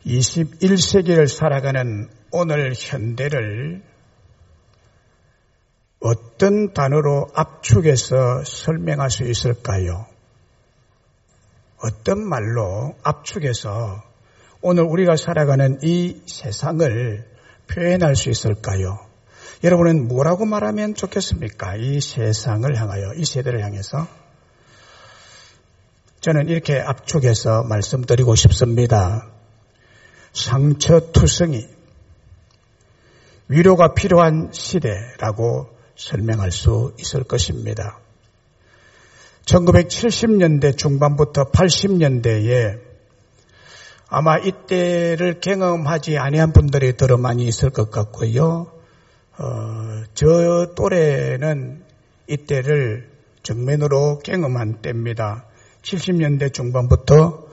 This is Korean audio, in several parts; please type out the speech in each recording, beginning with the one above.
21세기를 살아가는 오늘 현대를 어떤 단어로 압축해서 설명할 수 있을까요? 어떤 말로 압축해서 오늘 우리가 살아가는 이 세상을 표현할 수 있을까요? 여러분은 뭐라고 말하면 좋겠습니까? 이 세상을 향하여, 이 세대를 향해서. 저는 이렇게 압축해서 말씀드리고 싶습니다. 상처투성이, 위로가 필요한 시대라고 설명할 수 있을 것입니다. 1970년대 중반부터 80년대에 아마 이때를 경험하지 아니한 분들이 더 많이 있을 것 같고요. 저 또래는 이때를 정면으로 경험한 때입니다. 70년대 중반부터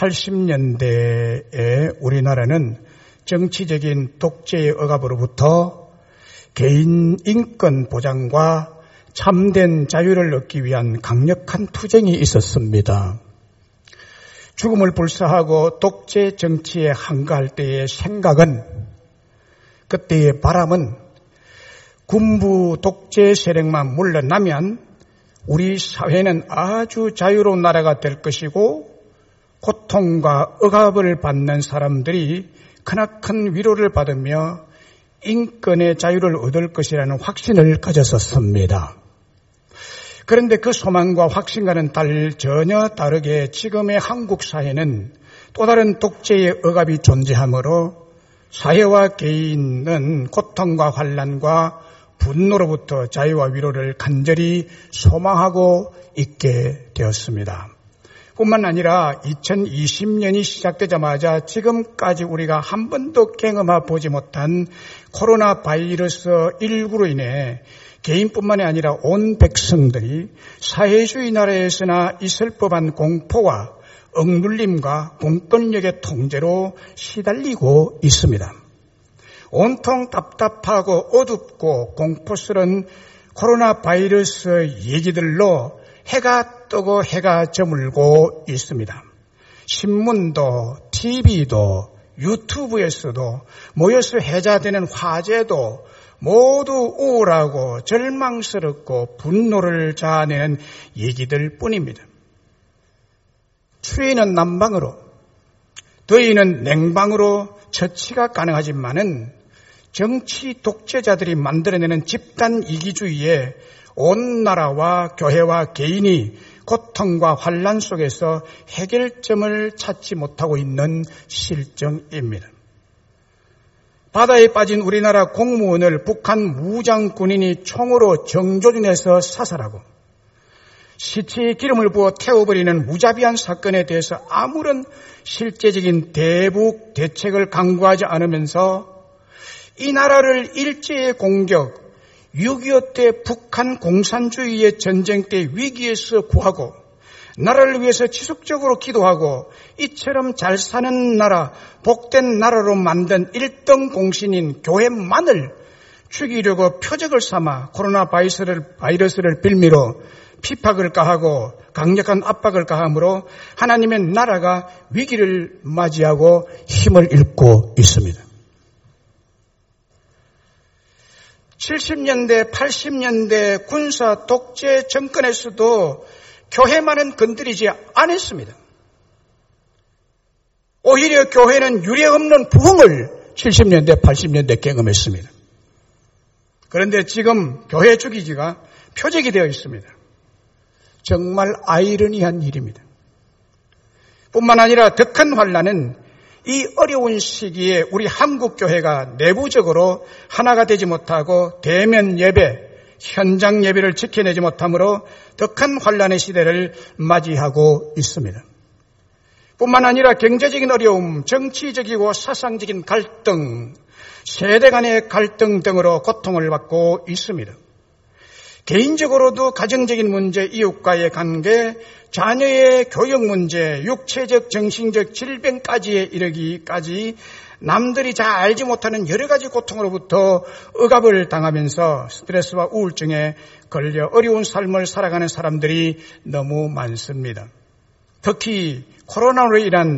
80년대에 우리나라는 정치적인 독재의 억압으로부터 개인 인권 보장과 참된 자유를 얻기 위한 강력한 투쟁이 있었습니다. 죽음을 불사하고 독재 정치에 한가할 때의 생각은, 그때의 바람은 군부 독재 세력만 물러나면 우리 사회는 아주 자유로운 나라가 될 것이고 고통과 억압을 받는 사람들이 크나큰 위로를 받으며 인권의 자유를 얻을 것이라는 확신을 가졌었습니다. 그런데 그 소망과 확신과는 전혀 다르게 지금의 한국 사회는 또 다른 독재의 억압이 존재하므로 사회와 개인은 고통과 환난과 분노로부터 자유와 위로를 간절히 소망하고 있게 되었습니다. 뿐만 아니라 2020년이 시작되자마자 지금까지 우리가 한 번도 경험해 보지 못한 코로나 바이러스 19로 인해 개인뿐만이 아니라 온 백성들이 사회주의 나라에서나 있을 법한 공포와 억눌림과 공권력의 통제로 시달리고 있습니다. 온통 답답하고 어둡고 공포스러운 코로나 바이러스 얘기들로 해가 뜨고 해가 저물고 있습니다. 신문도 TV도 유튜브에서도 모여서 해자되는 화제도 모두 우울하고 절망스럽고 분노를 자아내는 얘기들 뿐입니다. 추위는 난방으로, 더위는 냉방으로 처치가 가능하지만은 정치 독재자들이 만들어내는 집단 이기주의에 온 나라와 교회와 개인이 고통과 환난 속에서 해결점을 찾지 못하고 있는 실정입니다. 바다에 빠진 우리나라 공무원을 북한 무장군인이 총으로 정조준해서 사살하고 시체에 기름을 부어 태워버리는 무자비한 사건에 대해서 아무런 실제적인 대북 대책을 강구하지 않으면서 이 나라를 일제의 공격, 6.25 때 북한 공산주의의 전쟁 때 위기에서 구하고 나라를 위해서 지속적으로 기도하고 이처럼 잘 사는 나라, 복된 나라로 만든 1등 공신인 교회만을 죽이려고 표적을 삼아 코로나 바이러스를 빌미로 핍박을 가하고 강력한 압박을 가함으로 하나님의 나라가 위기를 맞이하고 힘을 잃고 있습니다. 70년대, 80년대 군사 독재 정권에서도 교회만은 건드리지 않았습니다. 오히려 교회는 유례없는 부흥을 70년대, 80년대 경험했습니다. 그런데 지금 교회 죽이기가 표적이 되어 있습니다. 정말 아이러니한 일입니다. 뿐만 아니라 더 큰 환난은 이 어려운 시기에 우리 한국 교회가 내부적으로 하나가 되지 못하고 대면 예배, 현장 예배를 지켜내지 못하므로 더 큰 환난의 시대를 맞이하고 있습니다. 뿐만 아니라 경제적인 어려움, 정치적이고 사상적인 갈등, 세대 간의 갈등 등으로 고통을 받고 있습니다. 개인적으로도 가정적인 문제, 이웃과의 관계, 자녀의 교육 문제, 육체적, 정신적 질병까지에 이르기까지 남들이 잘 알지 못하는 여러 가지 고통으로부터 억압을 당하면서 스트레스와 우울증에 걸려 어려운 삶을 살아가는 사람들이 너무 많습니다. 특히 코로나로 인한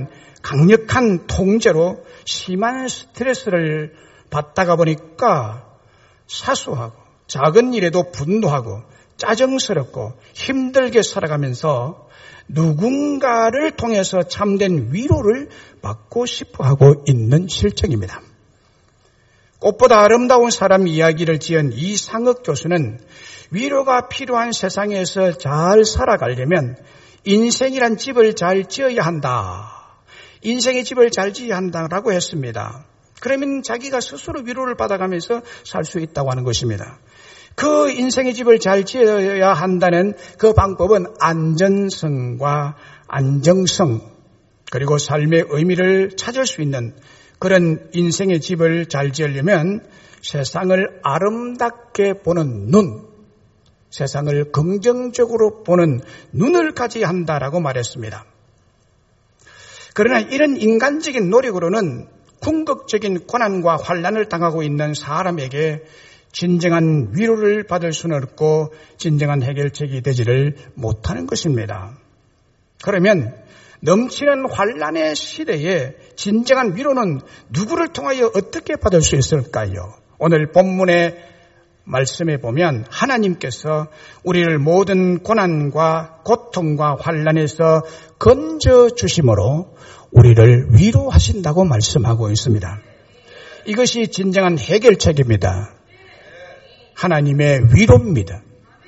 강력한 통제로 심한 스트레스를 받다가 보니까 사소하고 작은 일에도 분노하고 짜증스럽고 힘들게 살아가면서 누군가를 통해서 참된 위로를 받고 싶어 하고 있는 실정입니다. 꽃보다 아름다운 사람 이야기를 지은 이상흑 교수는 위로가 필요한 세상에서 잘 살아가려면 인생이란 집을 잘 지어야 한다. 인생의 집을 잘 지어야 한다라고 했습니다. 그러면 자기가 스스로 위로를 받아가면서 살 수 있다고 하는 것입니다. 그 인생의 집을 잘 지어야 한다는 그 방법은 안전성과 안정성 그리고 삶의 의미를 찾을 수 있는 그런 인생의 집을 잘 지으려면 세상을 아름답게 보는 눈, 세상을 긍정적으로 보는 눈을 가져야 한다라고 말했습니다. 그러나 이런 인간적인 노력으로는 궁극적인 고난과 환난을 당하고 있는 사람에게 진정한 위로를 받을 수는 없고 진정한 해결책이 되지를 못하는 것입니다. 그러면 넘치는 환난의 시대에 진정한 위로는 누구를 통하여 어떻게 받을 수 있을까요? 오늘 본문의 말씀에 보면 하나님께서 우리를 모든 고난과 고통과 환난에서 건져주심으로 우리를 위로하신다고 말씀하고 있습니다. 이것이 진정한 해결책입니다. 하나님의 위로입니다.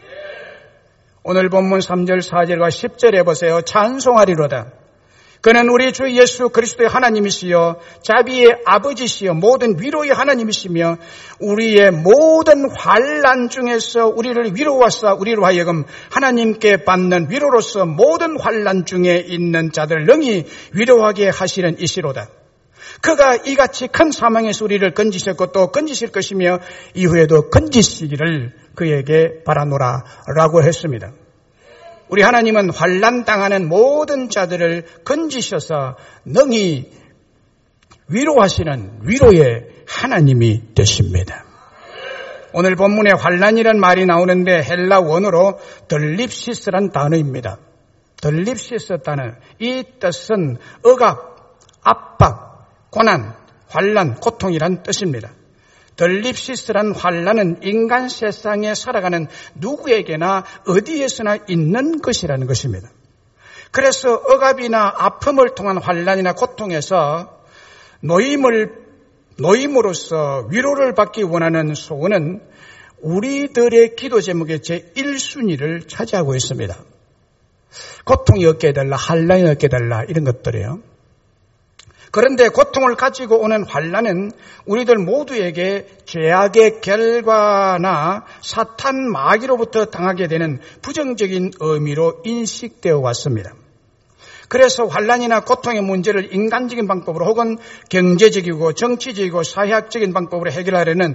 오늘 본문 3절, 4절과 10절에 보세요. 찬송하리로다. 그는 우리 주 예수 그리스도의 하나님이시여 자비의 아버지시여 모든 위로의 하나님이시며 우리의 모든 환난 중에서 우리를 위로하사 우리로 하여금 하나님께 받는 위로로서 모든 환난 중에 있는 자들 능히 위로하게 하시는 이시로다. 그가 이같이 큰 사망에서 우리를 건지셨고 또 건지실 것이며 이후에도 건지시기를 그에게 바라노라 라고 했습니다. 우리 하나님은 환난 당하는 모든 자들을 건지셔서 능히 위로하시는 위로의 하나님이 되십니다. 오늘 본문에 환난이란 말이 나오는데 헬라 원어로 덜립시스란 단어입니다. 덜립시스 단어. 이 뜻은 억압, 압박, 고난, 환난, 고통이란 뜻입니다. 덜립시스란 환난은 인간 세상에 살아가는 누구에게나 어디에서나 있는 것이라는 것입니다. 그래서 억압이나 아픔을 통한 환난이나 고통에서 노임으로써 위로를 받기 원하는 소원은 우리들의 기도 제목의 제1순위를 차지하고 있습니다. 고통이 없게 해달라, 환난이 없게 해달라 이런 것들이에요. 그런데 고통을 가지고 오는 환난은 우리들 모두에게 죄악의 결과나 사탄 마귀로부터 당하게 되는 부정적인 의미로 인식되어 왔습니다. 그래서 환난이나 고통의 문제를 인간적인 방법으로 혹은 경제적이고 정치적이고 사회학적인 방법으로 해결하려는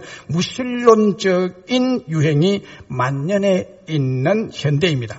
무신론적인 유행이 만연해 있는 현대입니다.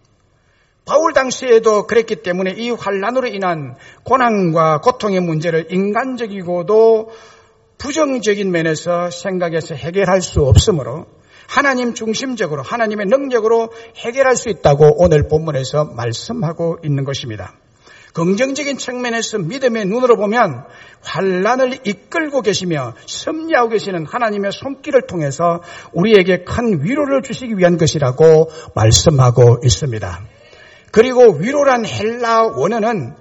바울 당시에도 그랬기 때문에 이 환난으로 인한 고난과 고통의 문제를 인간적이고도 부정적인 면에서 생각해서 해결할 수 없으므로 하나님 중심적으로 하나님의 능력으로 해결할 수 있다고 오늘 본문에서 말씀하고 있는 것입니다. 긍정적인 측면에서 믿음의 눈으로 보면 환난을 이끌고 계시며 섭리하고 계시는 하나님의 손길을 통해서 우리에게 큰 위로를 주시기 위한 것이라고 말씀하고 있습니다. 그리고 위로란 헬라 원어는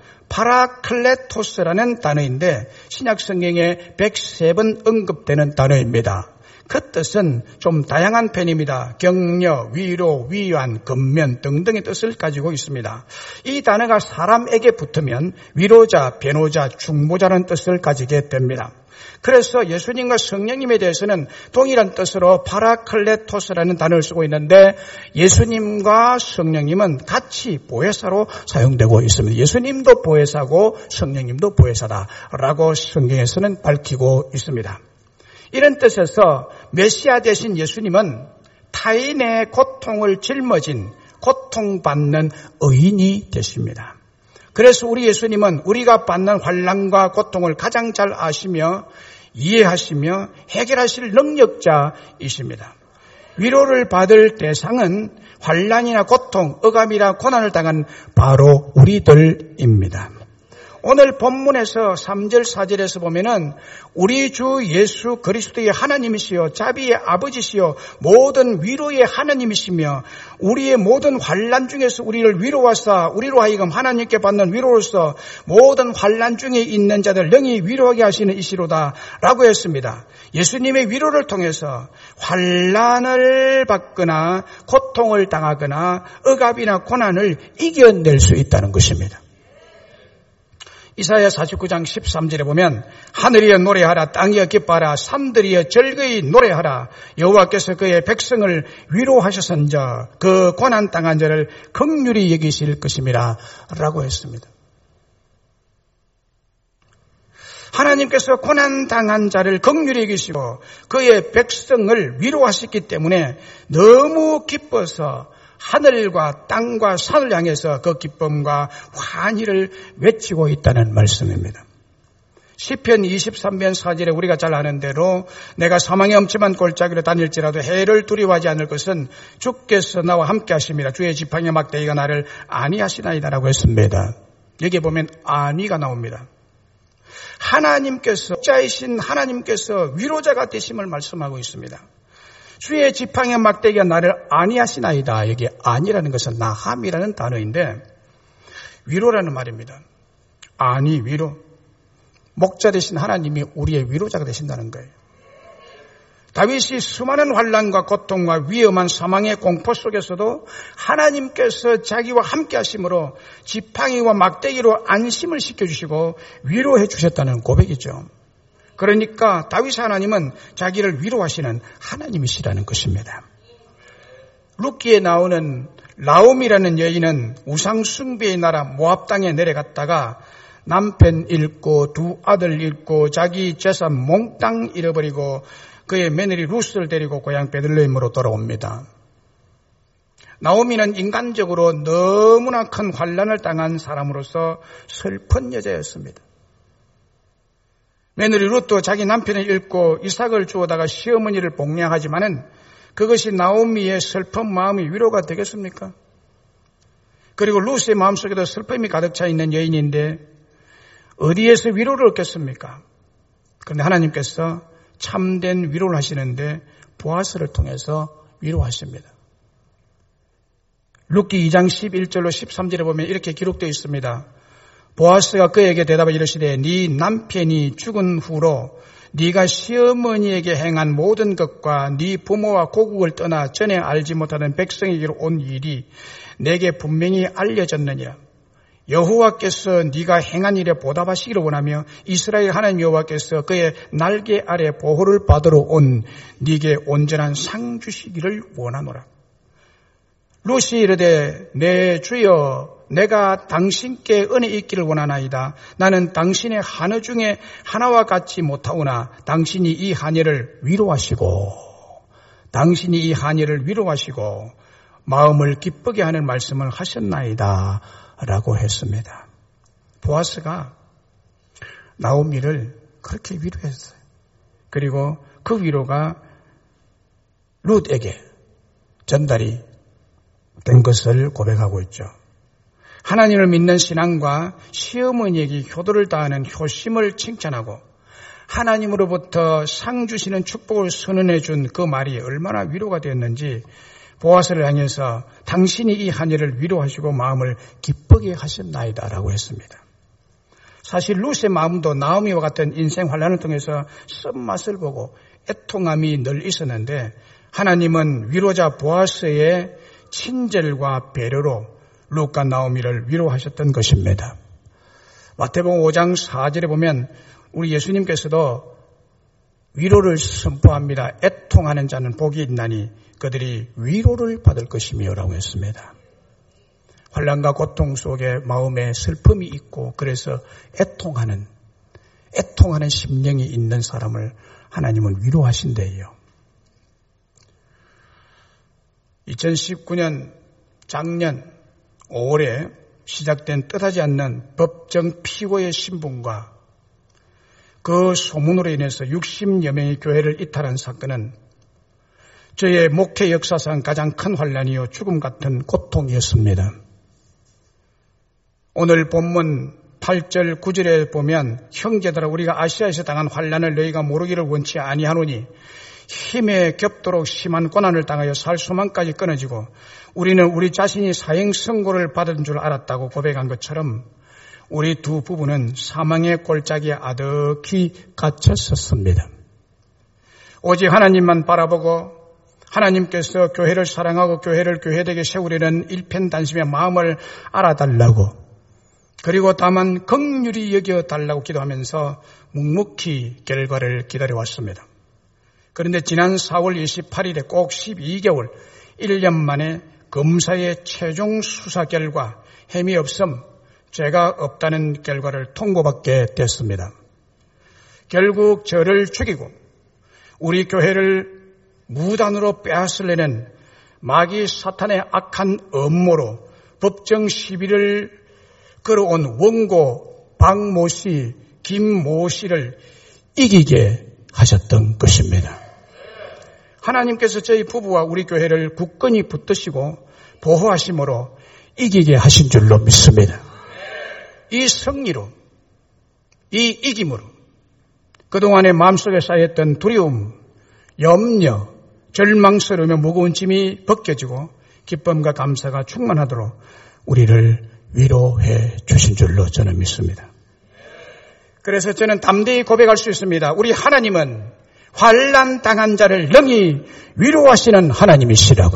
파라클레토스라는 단어인데 신약 성경에 103번 언급되는 단어입니다. 그 뜻은 좀 다양한 편입니다. 격려, 위로, 위안, 건면 등등의 뜻을 가지고 있습니다. 이 단어가 사람에게 붙으면 위로자, 변호자, 중보자라는 뜻을 가지게 됩니다. 그래서 예수님과 성령님에 대해서는 동일한 뜻으로 파라클레토스라는 단어를 쓰고 있는데 예수님과 성령님은 같이 보혜사로 사용되고 있습니다. 예수님도 보혜사고 성령님도 보혜사다라고 성경에서는 밝히고 있습니다. 이런 뜻에서 메시아 되신 예수님은 타인의 고통을 짊어진 고통받는 의인이 되십니다. 그래서 우리 예수님은 우리가 받는 환난과 고통을 가장 잘 아시며 이해하시며 해결하실 능력자이십니다. 위로를 받을 대상은 환난이나 고통, 억압이나 고난을 당한 바로 우리들입니다. 오늘 본문에서 3절 4절에서 보면은 우리 주 예수 그리스도의 하나님이시여 자비의 아버지시여 모든 위로의 하나님이시며 우리의 모든 환난 중에서 우리를 위로하사 우리로 하여금 하나님께 받는 위로로서 모든 환난 중에 있는 자들 능히 위로하게 하시는 이시로다 라고 했습니다. 예수님의 위로를 통해서 환난을 받거나 고통을 당하거나 억압이나 고난을 이겨낼 수 있다는 것입니다. 이사야 49장 13절에 보면 하늘이여 노래하라 땅이여 기뻐하라 산들이여 즐거이 노래하라 여호와께서 그의 백성을 위로하셨은저 그 고난 당한 자를 긍휼히 여기실 것임이라 라고 했습니다. 하나님께서 고난 당한 자를 긍휼히 여기시고 그의 백성을 위로하셨기 때문에 너무 기뻐서 하늘과 땅과 산을 향해서 그 기쁨과 환희를 외치고 있다는 말씀입니다. 시편 23편 4절에 우리가 잘 아는 대로 내가 사망의 엄침한 골짜기로 다닐지라도 해를 두려워하지 않을 것은 주께서 나와 함께 하심이라 주의 지팡이와 막대기가 나를 안위하시나이다라고 했습니다. 여기에 보면 안위가 나옵니다. 하나님께서 자이신 하나님께서 위로자가 되심을 말씀하고 있습니다. 주의 지팡이와 막대기가 나를 안위하시나이다. 여기 안위라는 것은 나함이라는 단어인데 위로라는 말입니다. 안위, 위로. 목자 되신 하나님이 우리의 위로자가 되신다는 거예요. 다윗이 수많은 환난과 고통과 위험한 사망의 공포 속에서도 하나님께서 자기와 함께 하심으로 지팡이와 막대기로 안심을 시켜주시고 위로해 주셨다는 고백이죠. 그러니까 다윗 하나님은 자기를 위로하시는 하나님이시라는 것입니다. 룻기에 나오는 나옴이라는 여인은 우상 숭배의 나라 모압 땅에 내려갔다가 남편 잃고 두 아들 잃고 자기 재산 몽땅 잃어버리고 그의 며느리 룻을 데리고 고향 베들레헴으로 돌아옵니다. 나오미는 인간적으로 너무나 큰 환난을 당한 사람으로서 슬픈 여자였습니다. 며느리 룻도 자기 남편을 잃고 이삭을 주워다가 시어머니를 복양하지만은 그것이 나오미의 슬픈 마음이 위로가 되겠습니까? 그리고 룻의 마음속에도 슬픔이 가득 차 있는 여인인데 어디에서 위로를 얻겠습니까? 그런데 하나님께서 참된 위로를 하시는데 보아스를 통해서 위로하십니다. 룻기 2장 11절로 13절에 보면 이렇게 기록되어 있습니다. 보아스가 그에게 대답하여 이르시되 네 남편이 죽은 후로 네가 시어머니에게 행한 모든 것과 네 부모와 고국을 떠나 전에 알지 못하는 백성에게로 온 일이 내게 분명히 알려졌느니라. 여호와께서 네가 행한 일에 보답하시기를 원하며 이스라엘 하나님 여호와께서 그의 날개 아래 보호를 받으러 온 네게 온전한 상 주시기를 원하노라. 룻이 이르되 내 주여 내가 당신께 은혜 있기를 원하나이다. 나는 당신의 한여 중에 하나와 같지 못하오나 당신이 이 한여를 위로하시고 마음을 기쁘게 하는 말씀을 하셨나이다 라고 했습니다. 보아스가 나오미를 그렇게 위로했어요. 그리고 그 위로가 룻에게 전달이 된 것을 고백하고 있죠. 하나님을 믿는 신앙과 시어머니에게 효도를 다하는 효심을 칭찬하고 하나님으로부터 상 주시는 축복을 선언해 준 그 말이 얼마나 위로가 되었는지 보아스를 향해서 당신이 이 한여를 위로하시고 마음을 기쁘게 하셨나이다라고 했습니다. 사실 룻의 마음도 나오미와 같은 인생 환난을 통해서 쓴맛을 보고 애통함이 늘 있었는데 하나님은 위로자 보아스의 친절과 배려로 룻과 나오미를 위로하셨던 것입니다. 마태복음 5장 4절에 보면 우리 예수님께서도 위로를 선포합니다. 애통하는 자는 복이 있나니 그들이 위로를 받을 것이며 라고 했습니다. 환난과 고통 속에 마음에 슬픔이 있고 그래서 애통하는 심령이 있는 사람을 하나님은 위로하신대요. 2019년 작년 5월에 시작된 뜻하지 않는 법정 피고의 신분과 그 소문으로 인해서 60여 명의 교회를 이탈한 사건은 저의 목회 역사상 가장 큰 환난이요 죽음 같은 고통이었습니다. 오늘 본문 8절 9절에 보면 형제들아 우리가 아시아에서 당한 환난을 너희가 모르기를 원치 아니하노니 힘에 겹도록 심한 고난을 당하여 살 소망까지 끊어지고 우리는 우리 자신이 사형 선고를 받은 줄 알았다고 고백한 것처럼 우리 두 부부는 사망의 골짜기에 아득히 갇혔었습니다. 오직 하나님만 바라보고 하나님께서 교회를 사랑하고 교회를 교회되게 세우려는 일편단심의 마음을 알아달라고 그리고 다만 긍휼히 여겨달라고 기도하면서 묵묵히 결과를 기다려왔습니다. 그런데 지난 4월 28일에 꼭 12개월 1년 만에 검사의 최종 수사 결과 혐의 없음, 죄가 없다는 결과를 통보받게 됐습니다. 결국 저를 죽이고 우리 교회를 무단으로 빼앗으려는 마귀 사탄의 악한 음모로 법정 시비를 끌어온 원고 박모 씨, 김모 씨를 이기게 하셨던 것입니다. 하나님께서 저희 부부와 우리 교회를 굳건히 붙드시고 보호하심으로 이기게 하신 줄로 믿습니다. 이 승리로, 이 이김으로 그동안의 마음속에 쌓였던 두려움, 염려, 절망스러우며 무거운 짐이 벗겨지고 기쁨과 감사가 충만하도록 우리를 위로해 주신 줄로 저는 믿습니다. 그래서 저는 담대히 고백할 수 있습니다. 우리 하나님은 환난 당한 자를 능히 위로하시는 하나님이시라고.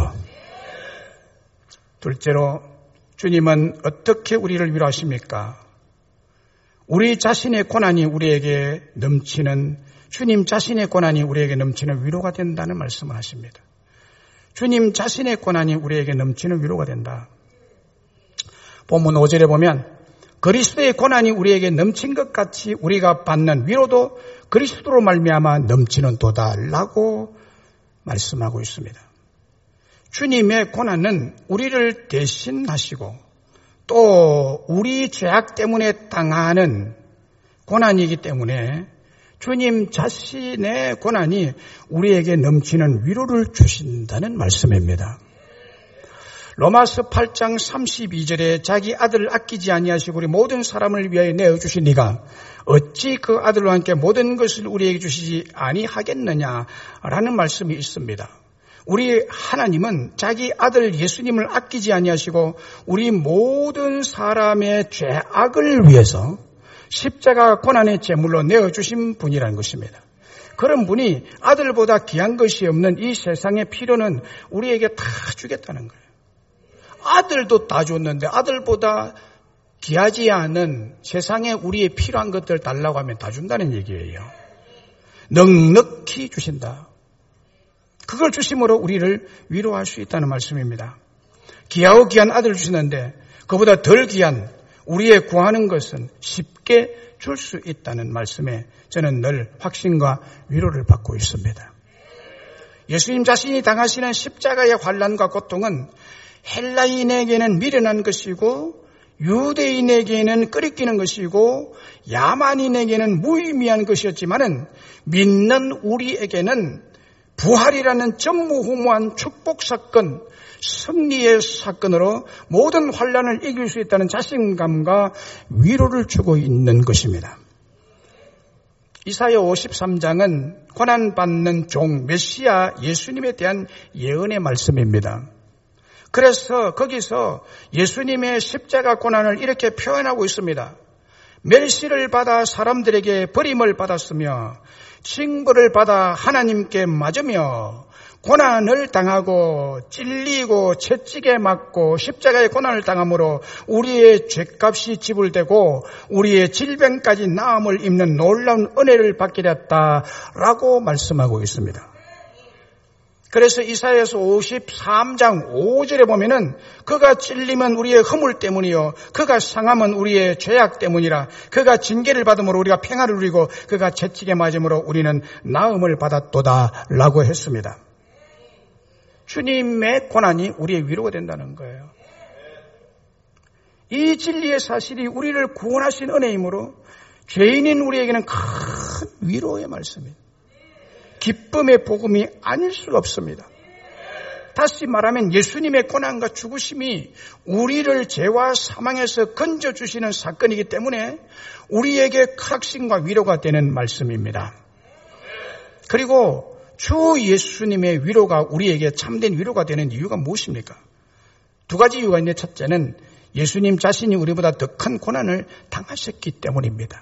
둘째로 주님은 어떻게 우리를 위로하십니까? 우리 자신의 고난이 우리에게 넘치는 주님 자신의 고난이 우리에게 넘치는 위로가 된다는 말씀을 하십니다. 주님 자신의 고난이 우리에게 넘치는 위로가 된다. 본문 5절에 보면 그리스도의 고난이 우리에게 넘친 것 같이 우리가 받는 위로도 그리스도로 말미암아 넘치는 도다라고 말씀하고 있습니다. 주님의 고난은 우리를 대신하시고 또 우리 죄악 때문에 당하는 고난이기 때문에 주님 자신의 고난이 우리에게 넘치는 위로를 주신다는 말씀입니다. 로마서 8장 32절에 자기 아들을 아끼지 아니하시고 우리 모든 사람을 위하여 내어주신 이가 어찌 그 아들과 함께 모든 것을 우리에게 주시지 아니하겠느냐라는 말씀이 있습니다. 우리 하나님은 자기 아들 예수님을 아끼지 아니하시고 우리 모든 사람의 죄악을 위해서 십자가 고난의 제물로 내어주신 분이라는 것입니다. 그런 분이 아들보다 귀한 것이 없는 이 세상의 필요는 우리에게 다 주겠다는 거예요. 아들도 다 줬는데 아들보다 귀하지 않은 세상에 우리의 필요한 것들 달라고 하면 다 준다는 얘기예요. 넉넉히 주신다. 그걸 주심으로 우리를 위로할 수 있다는 말씀입니다. 귀하고 귀한 아들을 주시는데 그보다 덜 귀한 우리의 구하는 것은 쉽게 줄 수 있다는 말씀에 저는 늘 확신과 위로를 받고 있습니다. 예수님 자신이 당하시는 십자가의 환난과 고통은 헬라인에게는 미련한 것이고 유대인에게는 끄리끼는 것이고 야만인에게는 무의미한 것이었지만은 믿는 우리에게는 부활이라는 전무후무한 축복 사건, 승리의 사건으로 모든 환난을 이길 수 있다는 자신감과 위로를 주고 있는 것입니다. 이사야 53장은 고난받는 종 메시아 예수님에 대한 예언의 말씀입니다. 그래서 거기서 예수님의 십자가 고난을 이렇게 표현하고 있습니다. 멸시를 받아 사람들에게 버림을 받았으며 징벌을 받아 하나님께 맞으며 고난을 당하고 찔리고 채찍에 맞고 십자가의 고난을 당함으로 우리의 죄값이 지불되고 우리의 질병까지 나음을 입는 놀라운 은혜를 받게 됐다라고 말씀하고 있습니다. 그래서 이사야서 53장 5절에 보면은 그가 찔리면 우리의 허물 때문이요 그가 상함은 우리의 죄악 때문이라 그가 징계를 받음으로 우리가 평안을 누리고 그가 채찍에 맞음으로 우리는 나음을 받았도다 라고 했습니다. 주님의 고난이 우리의 위로가 된다는 거예요. 이 진리의 사실이 우리를 구원하신 은혜이므로 죄인인 우리에게는 큰 위로의 말씀입니다. 기쁨의 복음이 아닐 수가 없습니다. 다시 말하면 예수님의 고난과 죽으심이 우리를 죄와 사망에서 건져주시는 사건이기 때문에 우리에게 확신과 위로가 되는 말씀입니다. 그리고 주 예수님의 위로가 우리에게 참된 위로가 되는 이유가 무엇입니까? 두 가지 이유가 있는데, 첫째는 예수님 자신이 우리보다 더 큰 고난을 당하셨기 때문입니다.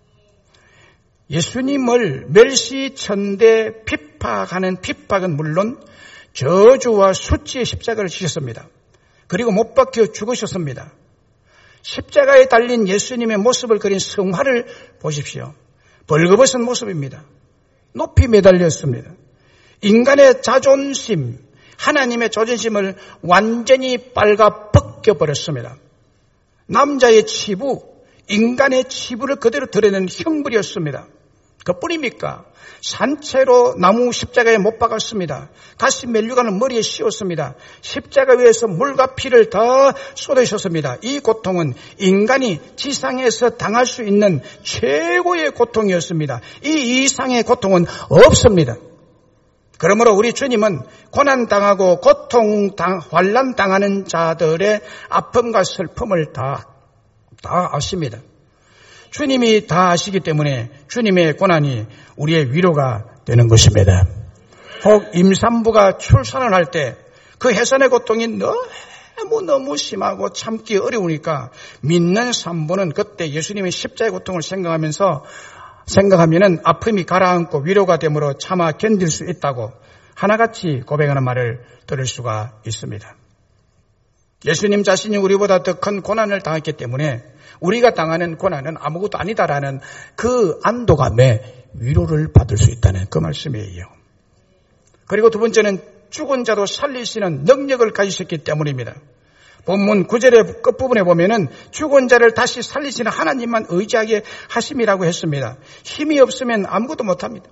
예수님을 멸시천대 핍박하는 핍박은 물론 저주와 수치의 십자가를 지셨습니다. 그리고 못 박혀 죽으셨습니다. 십자가에 달린 예수님의 모습을 그린 성화를 보십시오. 벌거벗은 모습입니다. 높이 매달렸습니다. 인간의 자존심, 하나님의 자존심을 완전히 빨가 벗겨버렸습니다. 남자의 치부, 인간의 치부를 그대로 드러내는 형벌이었습니다. 그뿐입니까? 산채로 나무 십자가에 못 박았습니다. 가시 멜류관을 머리에 씌웠습니다. 십자가 위에서 물과 피를 다 쏟으셨습니다. 이 고통은 인간이 지상에서 당할 수 있는 최고의 고통이었습니다. 이 이상의 고통은 없습니다. 그러므로 우리 주님은 고난당하고 환난당하는 자들의 아픔과 슬픔을 다 아십니다. 주님이 다 아시기 때문에 주님의 고난이 우리의 위로가 되는 것입니다. 혹 임산부가 출산을 할 때 그 해산의 고통이 너무 심하고 참기 어려우니까 믿는 산부는 그때 예수님의 십자가의 고통을 생각하면은 아픔이 가라앉고 위로가 되므로 참아 견딜 수 있다고 하나같이 고백하는 말을 들을 수가 있습니다. 예수님 자신이 우리보다 더 큰 고난을 당했기 때문에 우리가 당하는 고난은 아무것도 아니다라는 그 안도감에 위로를 받을 수 있다는 그 말씀이에요. 그리고 두 번째는 죽은 자도 살리시는 능력을 가지셨기 때문입니다. 본문 9절의 끝부분에 보면은 죽은 자를 다시 살리시는 하나님만 의지하게 하심이라고 했습니다. 힘이 없으면 아무것도 못합니다.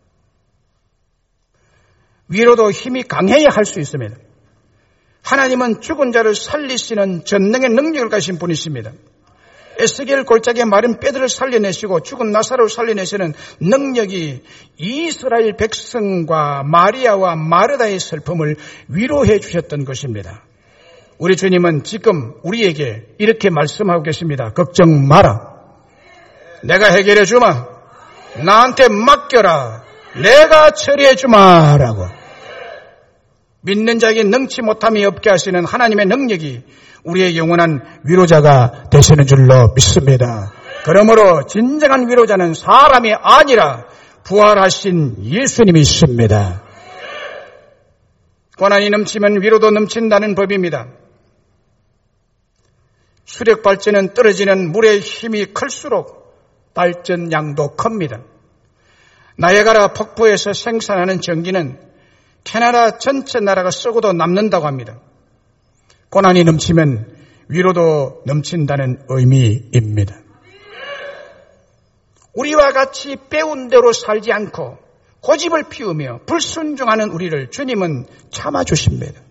위로도 힘이 강해야 할 수 있습니다. 하나님은 죽은 자를 살리시는 전능의 능력을 가진 분이십니다. 에스겔 골짜기에 마른 뼈들을 살려내시고 죽은 나사로를 살려내시는 능력이 이스라엘 백성과 마리아와 마르다의 슬픔을 위로해 주셨던 것입니다. 우리 주님은 지금 우리에게 이렇게 말씀하고 계십니다. 걱정 마라. 내가 해결해 주마. 나한테 맡겨라. 내가 처리해 주마라고. 믿는 자에게 능치 못함이 없게 하시는 하나님의 능력이 우리의 영원한 위로자가 되시는 줄로 믿습니다. 그러므로 진정한 위로자는 사람이 아니라 부활하신 예수님이십니다. 고난이 넘치면 위로도 넘친다는 법입니다. 수력 발전은 떨어지는 물의 힘이 클수록 발전량도 큽니다. 나이아가라 폭포에서 생산하는 전기는 캐나다 전체 나라가 쓰고도 남는다고 합니다. 고난이 넘치면 위로도 넘친다는 의미입니다. 우리와 같이 배운 대로 살지 않고 고집을 피우며 불순종하는 우리를 주님은 참아주십니다.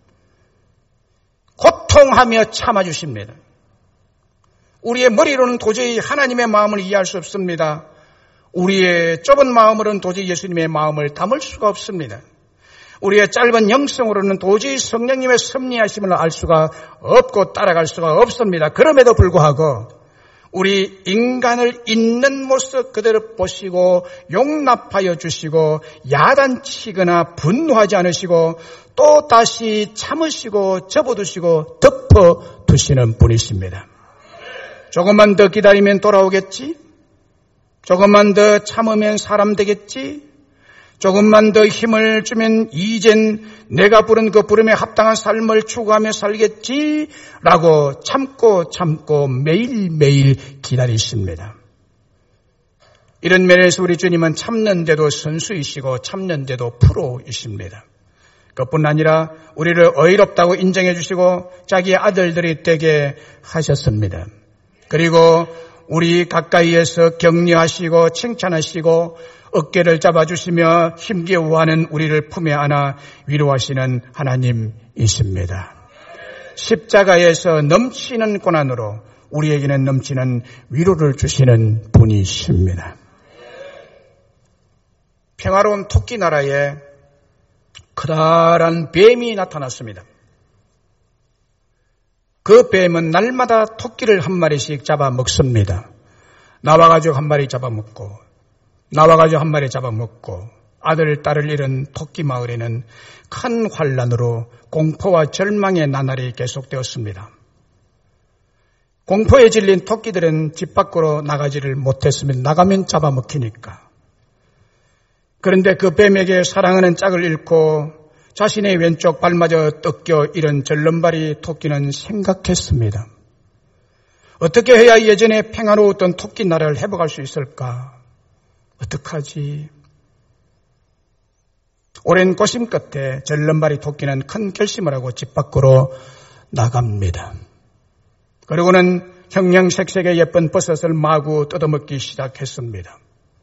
고통하며 참아주십니다. 우리의 머리로는 도저히 하나님의 마음을 이해할 수 없습니다. 우리의 좁은 마음으로는 도저히 예수님의 마음을 담을 수가 없습니다. 우리의 짧은 영성으로는 도저히 성령님의 섭리하심을 알 수가 없고 따라갈 수가 없습니다. 그럼에도 불구하고 우리 인간을 있는 모습 그대로 보시고 용납하여 주시고 야단치거나 분노하지 않으시고 또 다시 참으시고 접어두시고 덮어두시는 분이십니다. 조금만 더 기다리면 돌아오겠지? 조금만 더 참으면 사람 되겠지? 조금만 더 힘을 주면 이젠 내가 부른 그 부름에 합당한 삶을 추구하며 살겠지라고 참고 매일매일 기다리십니다. 이런 면에서 우리 주님은 참는데도 선수이시고 참는데도 프로이십니다. 그뿐 아니라 우리를 의롭다고 인정해 주시고 자기의 아들들이 되게 하셨습니다. 그리고 우리 가까이에서 격려하시고 칭찬하시고 어깨를 잡아주시며 힘겨워하는 우리를 품에 안아 위로하시는 하나님이십니다. 십자가에서 넘치는 고난으로 우리에게는 넘치는 위로를 주시는 분이십니다. 평화로운 토끼 나라에 커다란 뱀이 나타났습니다. 그 뱀은 날마다 토끼를 한 마리씩 잡아먹습니다. 나와가지고 한 마리 잡아먹고 나와가지고 한 마리 잡아먹고 아들, 딸을 잃은 토끼 마을에는 큰 환란으로 공포와 절망의 나날이 계속되었습니다. 공포에 질린 토끼들은 집 밖으로 나가지를 못했으면 나가면 잡아먹히니까. 그런데 그 뱀에게 사랑하는 짝을 잃고 자신의 왼쪽 발마저 뜯겨 잃은 절름발이 토끼는 생각했습니다. 어떻게 해야 예전에 평화로웠던 토끼 나라를 회복할 수 있을까? 어떡하지? 오랜 고심 끝에 절름발이 토끼는 큰 결심을 하고 집 밖으로 나갑니다. 그리고는 형형색색의 예쁜 버섯을 마구 뜯어먹기 시작했습니다.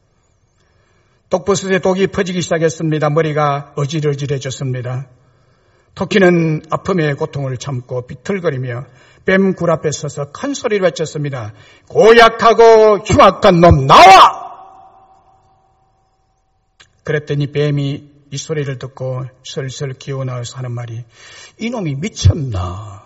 독버섯에 독이 퍼지기 시작했습니다. 머리가 어질어질해졌습니다. 토끼는 아픔의 고통을 참고 비틀거리며 뱀 굴 앞에 서서 큰 소리를 외쳤습니다. 고약하고 흉악한 놈 나와! 그랬더니 뱀이 이 소리를 듣고 슬슬 기어나와서 하는 말이 이놈이 미쳤나?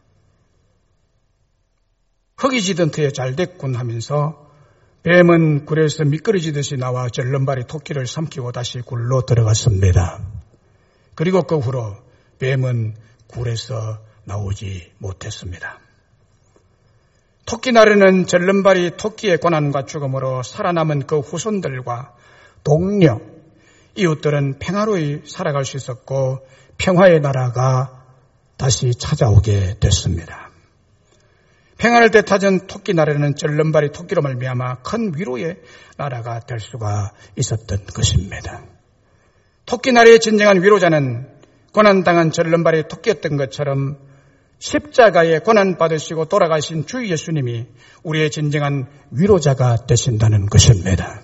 흙이 지던 터에 잘 됐군 하면서 뱀은 굴에서 미끄러지듯이 나와 절름발이 토끼를 삼키고 다시 굴로 들어갔습니다. 그리고 그 후로 뱀은 굴에서 나오지 못했습니다. 토끼 나르는 절름발이 토끼의 고난과 죽음으로 살아남은 그 후손들과 동료, 이웃들은 평화로이 살아갈 수 있었고 평화의 나라가 다시 찾아오게 됐습니다. 평화를 되찾은 토끼 나라는 절름발이 토끼로 말미암아 큰 위로의 나라가 될 수가 있었던 것입니다. 토끼 나라에 진정한 위로자는 고난당한 절름발이 토끼였던 것처럼 십자가에 고난받으시고 돌아가신 주 예수님이 우리의 진정한 위로자가 되신다는 것입니다.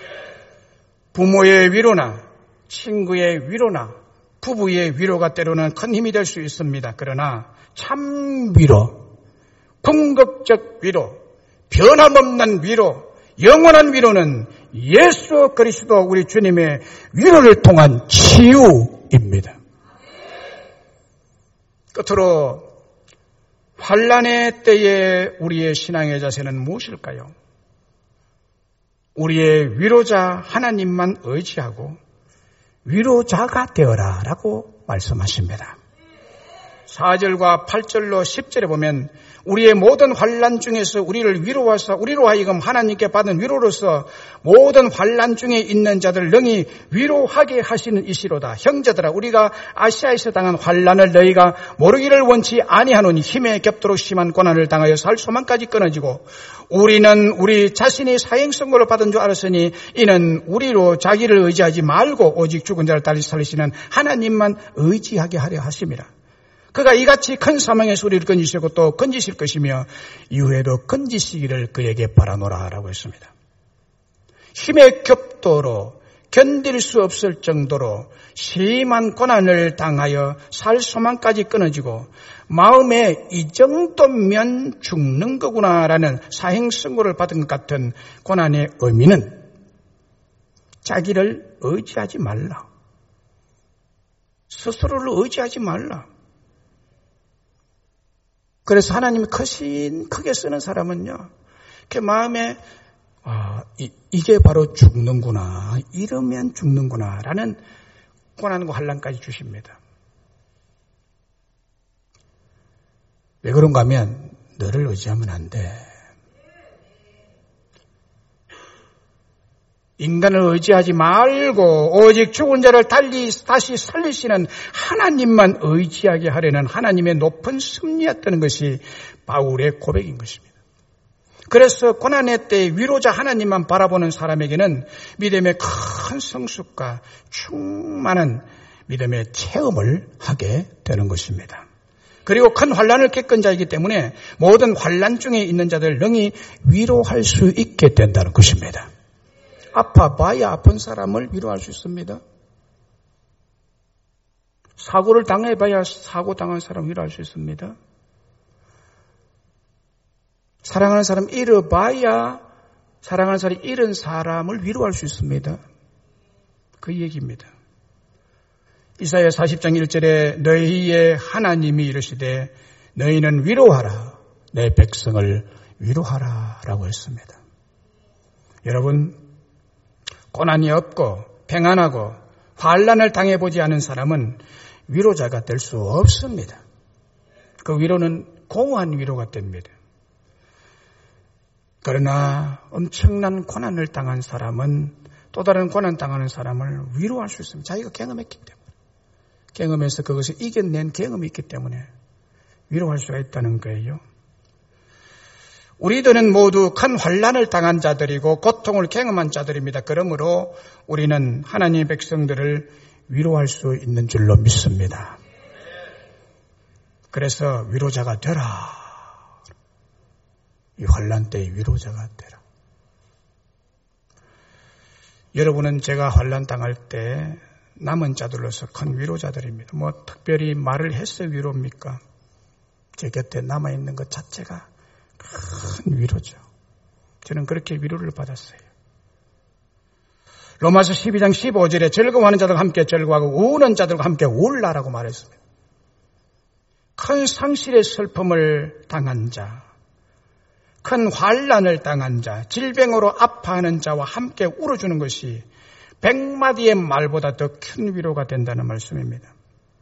부모의 위로나 친구의 위로나 부부의 위로가 때로는 큰 힘이 될 수 있습니다. 그러나 참 위로, 궁극적 위로, 변함없는 위로, 영원한 위로는 예수 그리스도 우리 주님의 위로를 통한 치유입니다. 끝으로 환난의 때에 우리의 신앙의 자세는 무엇일까요? 우리의 위로자 하나님만 의지하고 위로자가 되어라 라고 말씀하십니다. 4절과 8절로 10절에 보면 우리의 모든 환난 중에서 우리를 위로하사 우리로 하여금 하나님께 받은 위로로서 모든 환난 중에 있는 자들 능히 위로하게 하시는 이시로다. 형제들아, 우리가 아시아에서 당한 환난을 너희가 모르기를 원치 아니하노니 힘에 겹도록 심한 고난을 당하여 살 소망까지 끊어지고 우리는 우리 자신이 사형선고를 받은 줄 알았으니 이는 우리로 자기를 의지하지 말고 오직 죽은 자를 다시 살리시는 하나님만 의지하게 하려 하심이라. 그가 이같이 큰 사망에서 우리를 건지시고 또 건지실 것이며 이후에도 건지시기를 그에게 바라노라라고 했습니다. 힘의 격도로 견딜 수 없을 정도로 심한 고난을 당하여 살 소망까지 끊어지고 마음에 이 정도면 죽는 거구나라는 사형선고를 받은 것 같은 고난의 의미는 자기를 의지하지 말라. 스스로를 의지하지 말라. 그래서 하나님이 크게 쓰는 사람은요, 그 마음에 이게 바로 죽는구나, 이러면 죽는구나라는 고난과 환난까지 주십니다. 왜 그런가 하면 너를 의지하면 안 돼. 인간을 의지하지 말고 오직 죽은 자를 다시 살리시는 하나님만 의지하게 하려는 하나님의 높은 섭리였다는 것이 바울의 고백인 것입니다. 그래서 고난의 때에 위로자 하나님만 바라보는 사람에게는 믿음의 큰 성숙과 충만한 믿음의 체험을 하게 되는 것입니다. 그리고 큰 환난을 겪은 자이기 때문에 모든 환난 중에 있는 자들 능히 위로할 수 있게 된다는 것입니다. 아파봐야 아픈 사람을 위로할 수 있습니다. 사고를 당해봐야 사고 당한 사람을 위로할 수 있습니다. 사랑하는 사람 잃어봐야 사랑하는 사람이 잃은 사람을 위로할 수 있습니다. 그 얘기입니다. 이사야 40장 1절에 너희의 하나님이 이르시되 너희는 위로하라 내 백성을 위로하라 라고 했습니다. 여러분, 고난이 없고 평안하고 환난을 당해보지 않은 사람은 위로자가 될 수 없습니다. 그 위로는 공허한 위로가 됩니다. 그러나 엄청난 고난을 당한 사람은 또 다른 고난 당하는 사람을 위로할 수 있습니다. 자기가 경험했기 때문에. 경험해서 그것을 이겨낸 경험이 있기 때문에 위로할 수가 있다는 거예요. 우리들은 모두 큰 환난을 당한 자들이고 고통을 경험한 자들입니다. 그러므로 우리는 하나님의 백성들을 위로할 수 있는 줄로 믿습니다. 그래서 위로자가 되라. 이 환난 때의 위로자가 되라. 여러분은 제가 환난 당할 때 남은 자들로서 큰 위로자들입니다. 뭐 특별히 말을 해서 위로입니까? 제 곁에 남아있는 것 자체가 큰 위로죠. 저는 그렇게 위로를 받았어요. 로마서 12장 15절에 즐거워하는 자들과 함께 즐거워하고 우는 자들과 함께 울라라고 말했습니다. 큰 상실의 슬픔을 당한 자, 큰 환난을 당한 자, 질병으로 아파하는 자와 함께 울어주는 것이 100마디의 말보다 더 큰 위로가 된다는 말씀입니다.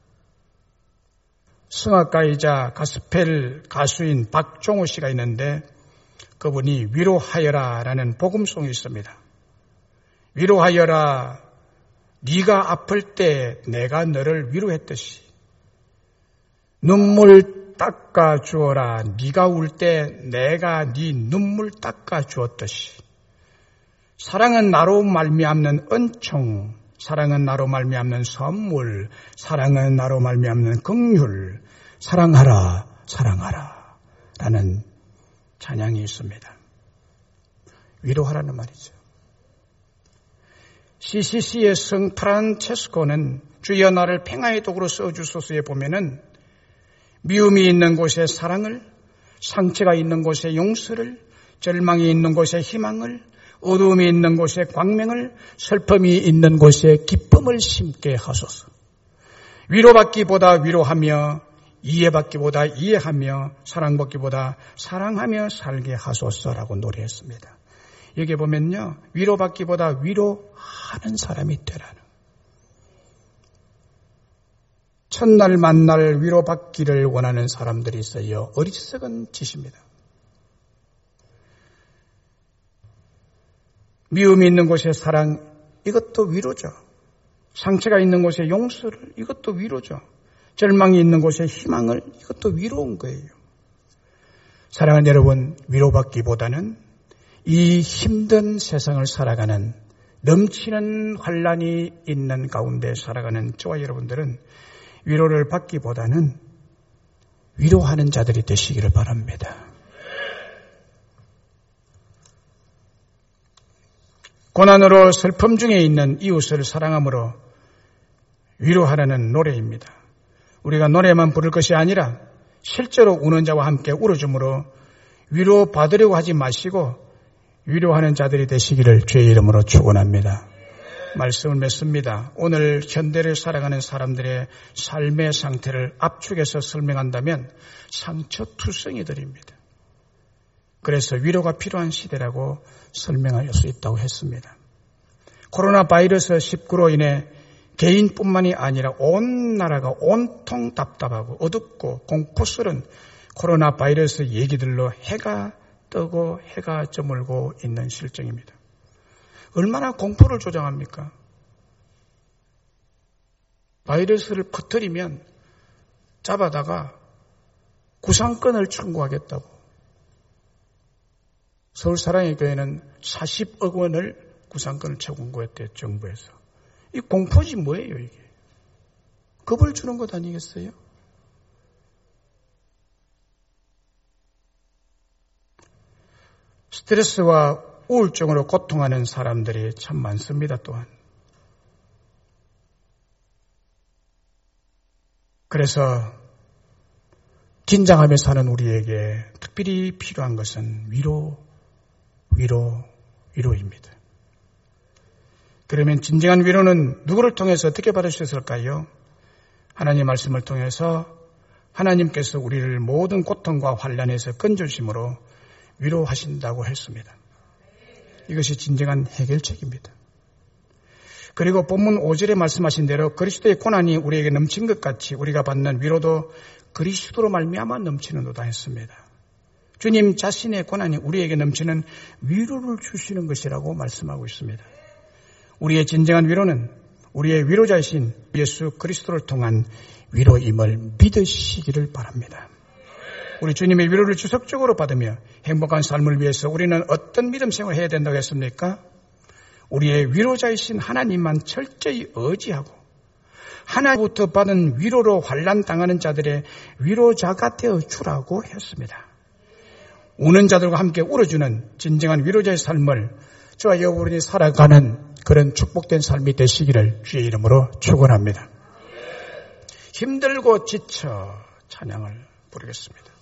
성악가이자 가스펠 가수인 박종호 씨가 있는데 그분이 위로하여라라는 복음송이 있습니다. 위로하여라, 네가 아플 때 내가 너를 위로했듯이 눈물 닦아 주어라, 네가 울 때 내가 네 눈물 닦아 주었듯이 사랑은 나로 말미암는 은총, 사랑은 나로 말미암는 선물, 사랑은 나로 말미암는 긍휼, 사랑하라, 사랑하라 라는 찬양이 있습니다. 위로하라는 말이죠. CCC의 성 프란체스코는 주여 나를 평화의 도구로 써주소서에 보면은 미움이 있는 곳에 사랑을, 상처가 있는 곳에 용서를, 절망이 있는 곳에 희망을, 어두움이 있는 곳에 광명을, 슬픔이 있는 곳에 기쁨을 심게 하소서. 위로받기보다 위로하며, 이해받기보다 이해하며, 사랑받기보다 사랑하며 살게 하소서라고 노래했습니다. 여기 보면요, 위로받기보다 위로하는 사람이 되라는. 첫날 만날 위로받기를 원하는 사람들이 있어요. 어리석은 짓입니다. 미움이 있는 곳에 사랑, 이것도 위로죠. 상처가 있는 곳에 용서를, 이것도 위로죠. 절망이 있는 곳에 희망을, 이것도 위로인 거예요. 사랑하는 여러분, 위로받기보다는 이 힘든 세상을 살아가는, 넘치는 환난이 있는 가운데 살아가는 저와 여러분들은 위로를 받기보다는 위로하는 자들이 되시기를 바랍니다. 고난으로 슬픔 중에 있는 이웃을 사랑함으로 위로하라는 노래입니다. 우리가 노래만 부를 것이 아니라 실제로 우는 자와 함께 울어줌으로 위로받으려고 하지 마시고 위로하는 자들이 되시기를 주의 이름으로 축원합니다. 말씀을 맺습니다. 오늘 현대를 살아가는 사람들의 삶의 상태를 압축해서 설명한다면 상처투성이들입니다. 그래서 위로가 필요한 시대라고 설명할 수 있다고 했습니다. 코로나 바이러스 19로 인해 개인뿐만이 아니라 온 나라가 온통 답답하고 어둡고 공포스러운 코로나 바이러스 얘기들로 해가 뜨고 해가 저물고 있는 실정입니다. 얼마나 공포를 조장합니까? 바이러스를 퍼뜨리면 잡아다가 구상권을 청구하겠다고. 서울사랑의 교회는 40억 원을 구상권을 청구했대요, 정부에서. 이 공포지 뭐예요, 이게? 겁을 주는 것 아니겠어요? 스트레스와 우울증으로 고통하는 사람들이 참 많습니다, 또한. 그래서 긴장하며 사는 우리에게 특별히 필요한 것은 위로입니다. 그러면 진정한 위로는 누구를 통해서 어떻게 받을 수 있을까요? 하나님 말씀을 통해서 하나님께서 우리를 모든 고통과 환난에서 건져주심으로 위로하신다고 했습니다. 이것이 진정한 해결책입니다. 그리고 본문 5절에 말씀하신 대로 그리스도의 고난이 우리에게 넘친 것 같이 우리가 받는 위로도 그리스도로 말미암아 넘치는도다 했습니다. 주님 자신의 고난이 우리에게 넘치는 위로를 주시는 것이라고 말씀하고 있습니다. 우리의 진정한 위로는 우리의 위로자이신 예수 그리스도를 통한 위로임을 믿으시기를 바랍니다. 우리 주님의 위로를 지속적으로 받으며 행복한 삶을 위해서 우리는 어떤 믿음 생활을 해야 된다고 했습니까? 우리의 위로자이신 하나님만 철저히 의지하고 하나님부터 받은 위로로 환난 당하는 자들의 위로자가 되어 주라고 했습니다. 우는 자들과 함께 울어주는 진정한 위로자의 삶을 저와 여러분이 살아가는 그런 축복된 삶이 되시기를 주의 이름으로 축원합니다. 힘들고 지쳐 찬양을 부르겠습니다.